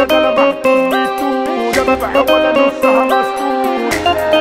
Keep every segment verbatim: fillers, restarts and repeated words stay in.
ده انا محكوم بيتوت ده ببيع ولا نصها مسطول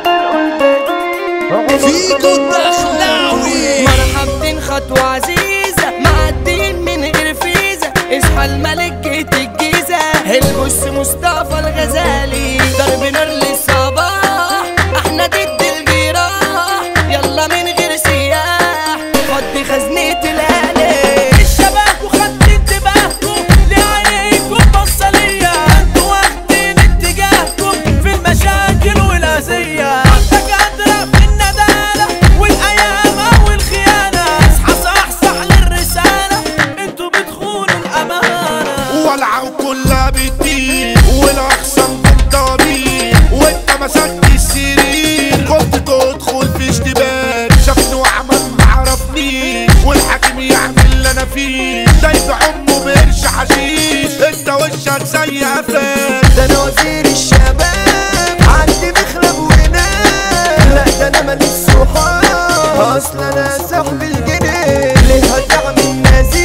فيكو الدخلاوي مرحبتين خطوة عزيزة معدين من غير فيزا. اصحى الملك جيت الجيزة البص مصطفى الغزالي ضرب نار للصباح احنا ضد الجراح يلا من غير سياح فضي خزنة الآلة الشباب وخدت انتباهكم لعينيكم بصة ليا انتوا واخدين اتجاهكم في المشاكل والأذية عندك قادرة في الندالة والأيام والخيانة اصحى صحصح للرسالة انتوا بتخونوا الأمانة ولعوا كلها بتطير والاخصام بالضرير وانت مسكت السرير كنت تدخل في اشتباك شافني وعمل معرفنيش والحاكم يعمل اللي انا فيه دايب عمه بقرش حشيش انت وشك زي قفاك ده انا وزير الشباب عندي مخلب ونام لا ده انا ماليش صحاب اصلا انا صاحب الجنيه ليه هتعمل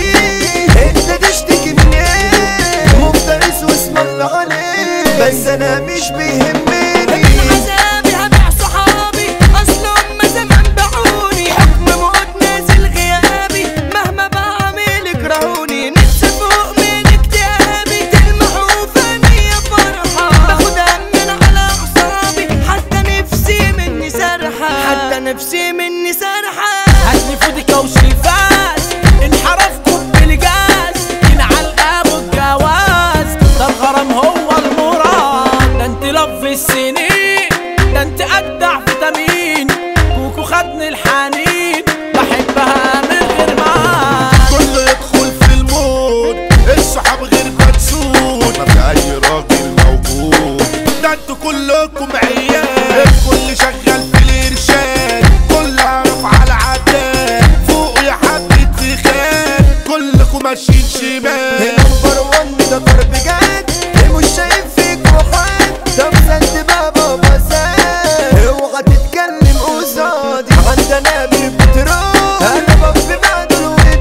نزيه انت تشتكي من ايه مفترس واسم الله عليك بس انا مش بيهمني عذابي هبيع صحابي اصلهم ما زمان باعوني حكم موت نازل غيابي مهما بعمل يكرهوني نفسي فوق من اكتئابي تلمحوا فاني فرحة باخد من على اعصابي حتى نفسي مني سرحة حتى نفسي مني سرحة هاتلي فودك وشريفاس انحرفكم بالجاز ينعل ابو الجواز ده الغرام هو المراد ده انت لف السنين ده انت اجدع فيتامين كوكو خدني الحنين بحبها من غير ما كله يدخل في المود الصحاب غير مدسود ما في اي راجل موجود ده انتوا كلكم عيال الكل شغال في الارشاد كل عارف على عداد فوق يا حبة فخاد كلكم ماشيين شمال نمبر وان ده ضرب جد مش شايف فيك وحد طب سد بابا بسات اوعى تتكلم قصادي عندنا بالبترول انا بف بعد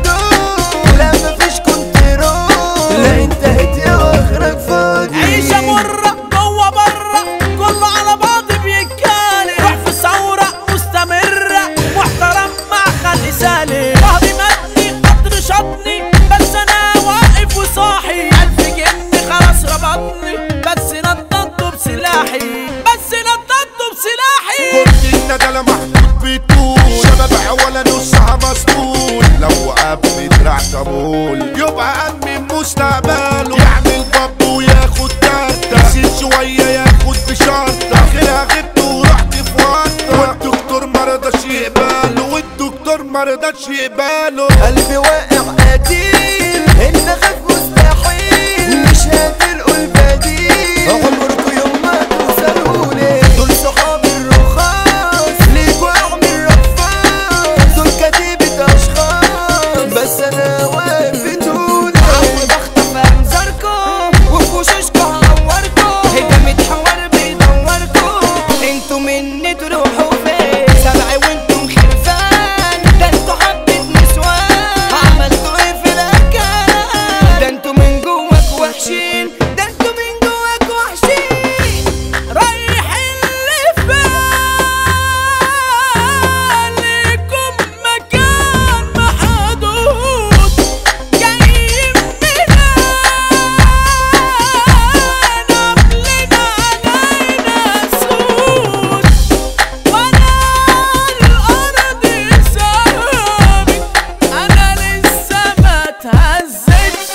الودود لا مفيش كنترول لا انتهت يا واخرك فاضي عيشة مرة جوه بره كله على بعض بيتكالي روح في ثورة مستمرة محترم مع خلق سالي وهبي مدني قدر شطني بس انا واقف وصاحي الف جن خلاص ربطني بس نططته بسلاحي بس نططته بسلاحي كنت الندلة محطوط بيتول شباب ولا نصها مسطول لو قبل دراع طبول يبقى أمن مستقبله يعمل باب وياخد تالتة يزيد شوية ياخد بشرطة آخرها غبت ورحت في ورطة والدكتور مرضاش يقبله والدكتور مرضاش يقبله قلبي واقع قتيل انت خاف مستحيل مش هتلقوا البديل عمركوا يوم ما توصلولي دول صحابي الرخاص ليكوا اعمل رفاص دول كتيبة اشخاص بس انا واقف بطولي عود اخطف انظاركوا وفي وشوشكوا هعوركوا هجمة حوار بيدوركوا انتوا مني تروحوا فين سبعي وانتم خرفان ده انتوا حبة نسوان عملتوا ايه في الاكل ده انتوا من جواك وحشين ده انتوا من جواك وحشين رايح اللي فالكم مكان محدود جايين منين قبلنا علينا سود وانا الارض ثابت انا لسه ما اتهزتش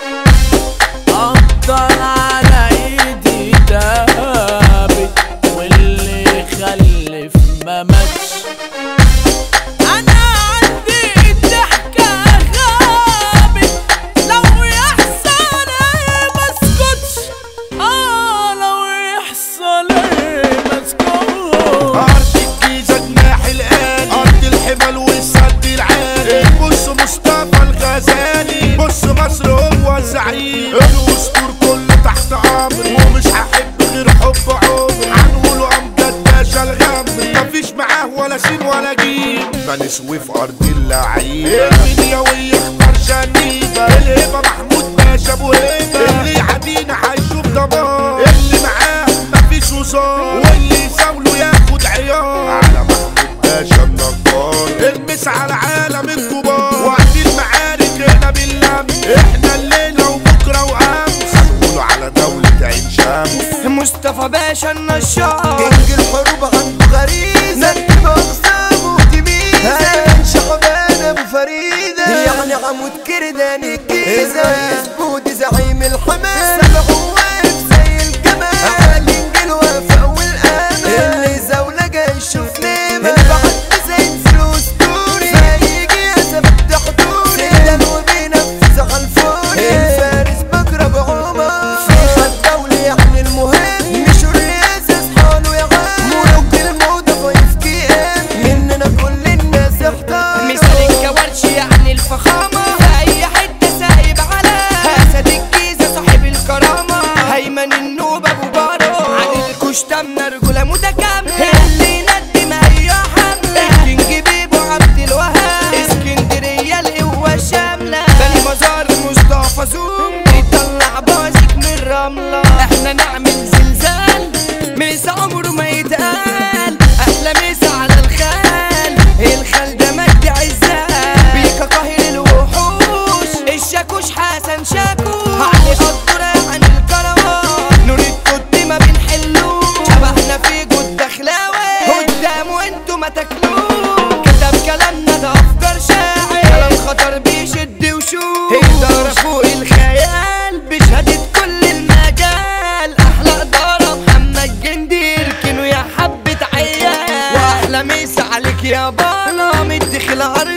افضل على ايدي دابت واللي خلف ما ماتش انا عندي الضحكة غابت لو يحصل ايه مسكتش اه لو يحصل ايه مسكتش أرض الجيزة جناح الآن أرض الحمل والسد العالي بص مصطفى الغزالي بص مصر هو الزعيم الأسطور كله تحت أمري ومش هحب غير حب عمري هنقوله أمجد باشا الغمري مفيش معاه ولا سين ولا جيم بنسوي في أرض اللعيبة المنياوية اختار شنيبة الهبة محمود باشا أبو هيبة اللي يعدينا هيشوف ده باشا النشار كينج الحروب عنده غريزة نكتب أقسامه تميزة شعبان أبو فريدة يعني عمود كردان الجيزة يسبود زعيم الحماس سبع واقف زي الجمال على كينج الوفا والأمل اللي زولة جاي يشوف نيمة البعد زي فلوس دوري فيجي يثبت حضوري سيدان وبينفذ على الفوري الفارس بكرة بعمر في خد دولي يعني المهم مش الرئاسة اصحاله يا عم ملوك الموضة فايف كي ام مننا كل الناس احتار مثال الكوارش يعني الفخامة في أي حتة سايب على أسد الجيزة صاحب الكرامة هيمن النوبة أبو بارو عن الكشتمنا رجولة متكاملة اللي يندم أي حملة الكينج بيبو عبد الوهاب اسكندرية القوة الشاملة بني مزار مصطفى زوم يطلع بازك من الرملة احنا نعمل زلزال ميس عمره ما يتقال أحلى ميس على الخال الخال ده مجد عزال بيكا قاهر الوحوش الشاكوش حسن شاكوش علي قدرة عن الكروان نور الكت ما بنحلوش شبهنا في جود دخلاوي قدام وانتو ما تاكلوش كتب كلامنا ده افكار شاعر كلام خطر بيشد وشوش يقدر فوق الخيال بشهادة كل المجال احلى ادارة محمد جندي يركنوا يا حبة عيال واحلى ميس عليك يا بالا مدخل عرض